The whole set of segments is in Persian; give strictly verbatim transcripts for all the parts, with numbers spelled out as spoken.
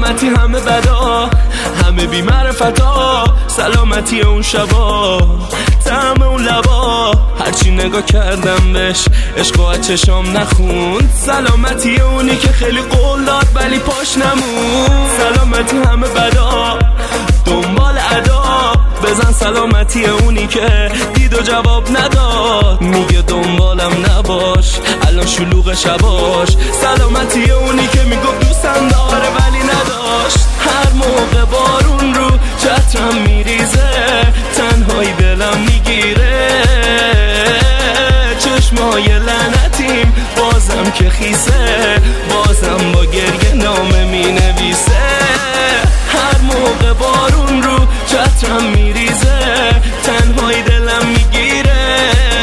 سلامتی همه بدا، همه بی معرفتا، سلامتی اون شبا، طعم اون لبا، هرچی نگاه کردم بهش عشق و چشام نخوند. سلامتی اونی که خیلی قول داد ولی پاش نموند. سلامتی همه بدا، دنبال ادا، بزن سلامتی اونی که دید و جواب نداد، میگه دنبالم نباش الان شلوغ شباش. سلامتی اونی که میگفت دوستم داره ولی نداشت. هر موقع بارون رو چترم میریزه، تنهایی دلم میگیره، چشمای لعنتیم بازم که خیسه، بازم با گریه نامه مینویسه. هر موقع بارون رو چترم میریزه، تنهایی دلم میگیره،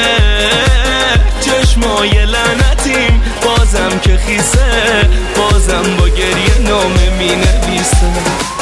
چشمای لعنتیم بازم که خیسه، بازم با گریه نامه مینویسه.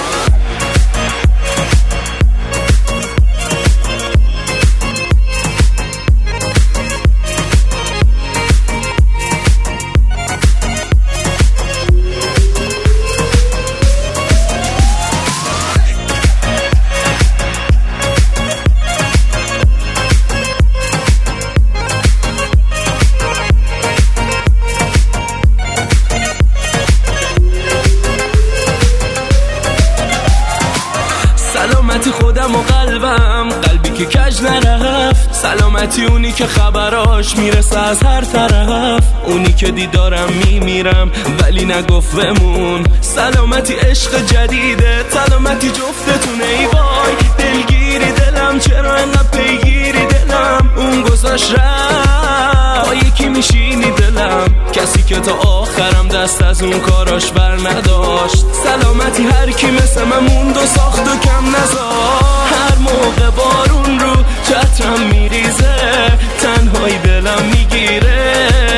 سلامتی خودم و قلبم، قلبی که کج نرفت. سلامتی اونی که خبراش میرسه از هر طرف، اونی که دیدارم میمیرم ولی نگفت بمون. سلامتی عشق جدیده، سلامتی جفتتونه. ای وای دلگیری دلم، چرا انقدر پیگیری دلم، اون گذاشت رفت با یکی میشینی دلم، کسی که تا آخرم دست از اون کاراش بر نداشت. سلامتی هر کی مثل من موند و ساخت و کم نزار. هر موقع بارون رو چترم میریزه، تنهایی دلم میگیره،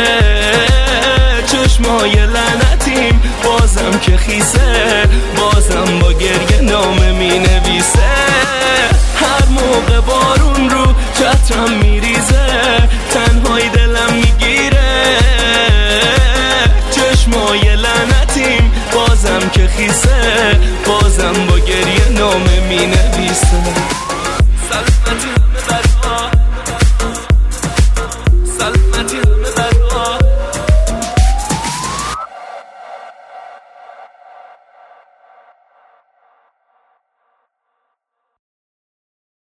چشمای لعنتیم بازم که خیسه، بازم با گریه نامه مینویسه. هر موقع بارون رو چترم میریزه، تنهایی دلم میگیره، چشمای لعنتیم بازم که خیسه، بازم با گریه نامه مینویسه.